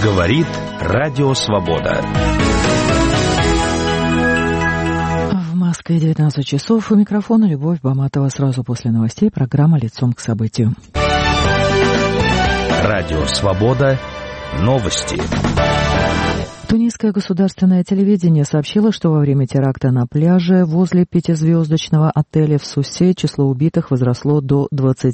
Говорит Радио Свобода. В Москве 19 часов. У микрофона Любовь Баматова. Сразу после новостей программа «Лицом к событию». Радио Свобода. Новости. Тунисское государственное телевидение сообщило, что во время теракта на пляже возле пятизвездочного отеля в Сусе число убитых возросло до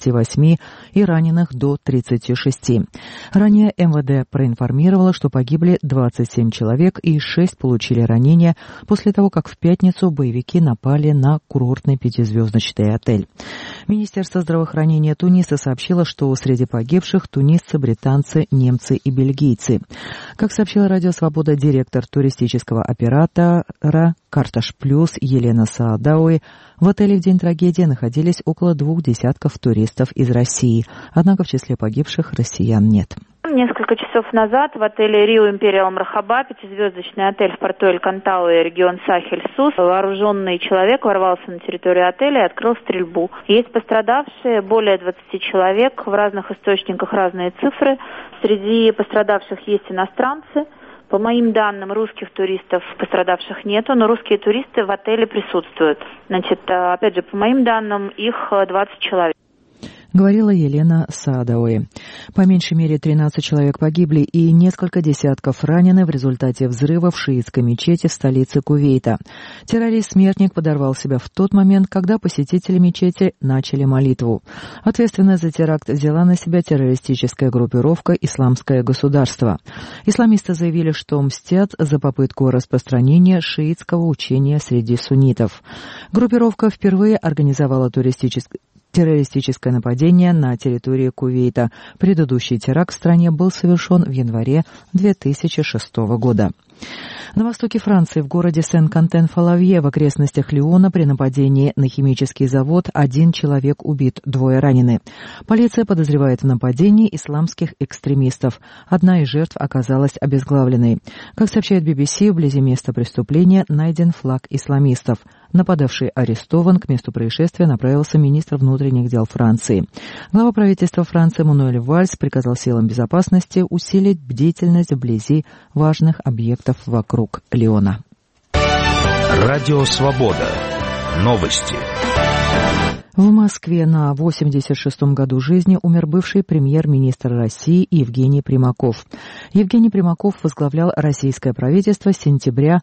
28 и раненых до 36. Ранее МВД проинформировало, что погибли 27 человек и 6 получили ранения после того, как в пятницу боевики напали на курортный пятизвездочный отель. Министерство здравоохранения Туниса сообщило, что среди погибших тунисцы, британцы, немцы и бельгийцы. Как сообщила Радио Свобода, директор туристического оператора «Карташ Плюс» Елена Саадауи, в отеле в день трагедии находились около 20 туристов из России, однако в числе погибших россиян нет. Несколько часов назад в отеле Рио Империал Мархаба, пятизвездочный отель в порту Эль-Кантауэ, регион Сахель-Сус, вооруженный человек ворвался на территорию отеля и открыл стрельбу. Есть пострадавшие, более 20 человек, в разных источниках разные цифры. Среди пострадавших есть иностранцы. По моим данным, русских туристов пострадавших нету, но русские туристы в отеле присутствуют. Значит, опять же, по моим данным, их 20 человек. Говорила Елена Саадауи. По меньшей мере 13 человек погибли и несколько десятков ранены в результате взрыва в шиитской мечети в столице Кувейта. Террорист-смертник подорвал себя в тот момент, когда посетители мечети начали молитву. Ответственность за теракт взяла на себя террористическая группировка «Исламское государство». Исламисты заявили, что мстят за попытку распространения шиитского учения среди суннитов. Группировка впервые организовала террористическое нападение на территории Кувейта. Предыдущий теракт в стране был совершен в январе 2006 года. На востоке Франции, в городе Сен-Кантен-Фалавье, в окрестностях Лиона, при нападении на химический завод 1 человек убит, 2 ранены. Полиция подозревает в нападении исламских экстремистов. Одна из жертв оказалась обезглавленной. Как сообщает BBC, вблизи места преступления найден флаг исламистов. Нападавший арестован. К месту происшествия направился министр внутренних дел Франции. Глава правительства Франции Мануэль Вальс приказал силам безопасности усилить бдительность вблизи важных объектов вокруг Лиона. Радио Свобода. Новости. В Москве на 86-м году жизни умер бывший премьер-министр России Евгений Примаков. Евгений Примаков возглавлял российское правительство с сентября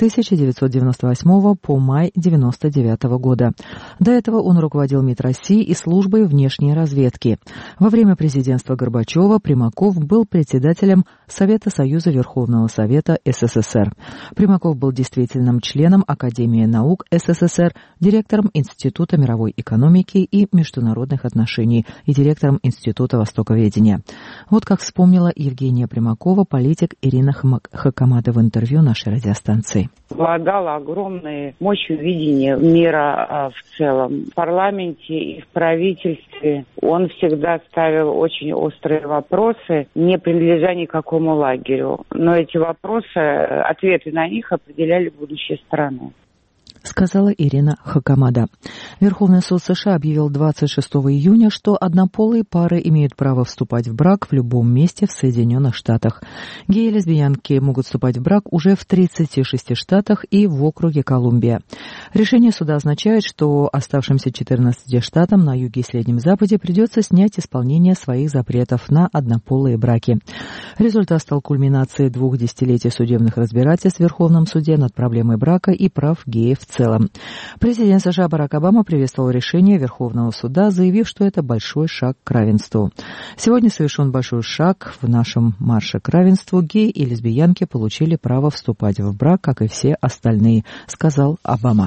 1998 по май 1999 года. До этого он руководил МИД России и службой внешней разведки. Во время президентства Горбачева Примаков был председателем Совета Союза Верховного Совета СССР. Примаков был действительным членом Академии наук СССР, директором Института мировой экономики и международных отношений и директором Института востоковедения. Вот как вспомнила Евгения Примакова политик Ирина Хакамада в интервью нашей радиостанции. Обладал огромной мощью видения мира в целом. В парламенте и в правительстве он всегда ставил очень острые вопросы, не принадлежа никакому лагерю. Но эти вопросы, ответы на них определяли будущее страны, сказала Ирина Хакамада. Верховный суд США объявил 26 июня, что однополые пары имеют право вступать в брак в любом месте в Соединенных Штатах. Геи и лесбиянки могут вступать в брак уже в 36 штатах и в округе Колумбия. Решение суда означает, что оставшимся 14 штатам на юге и Среднем Западе придется снять исполнение своих запретов на однополые браки. Результат стал кульминацией 2 десятилетий судебных разбирательств в Верховном суде над проблемой брака и прав геев в целом. Президент США Барак Обама приветствовал решение Верховного суда, заявив, что это большой шаг к равенству. Сегодня совершен большой шаг в нашем марше к равенству. Геи и лесбиянки получили право вступать в брак, как и все остальные, сказал Обама.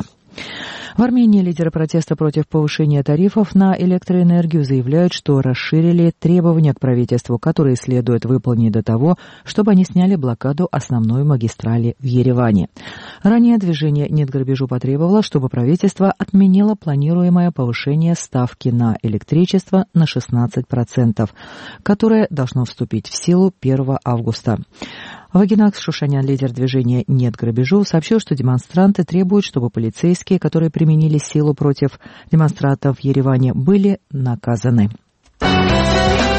В Армении лидеры протеста против повышения тарифов на электроэнергию заявляют, что расширили требования к правительству, которые следует выполнить до того, чтобы они сняли блокаду основной магистрали в Ереване. Ранее движение «Нет грабежу» потребовало, чтобы правительство отменило планируемое повышение ставки на электричество на 16%, которое должно вступить в силу 1 августа. Вагинакс Шушанян, лидер движения «Нет грабежу», сообщил, что демонстранты требуют, чтобы полицейские, которые применили силу против демонстрантов в Ереване, были наказаны.